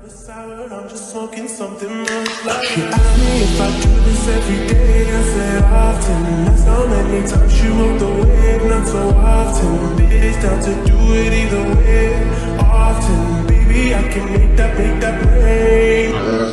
Sour, I'm just smoking something much like. She asked me if I do this every day. I said often. That's how many times she rode the wave. Not so often. Bitch down to do it either way. Often, baby, I can make that rain.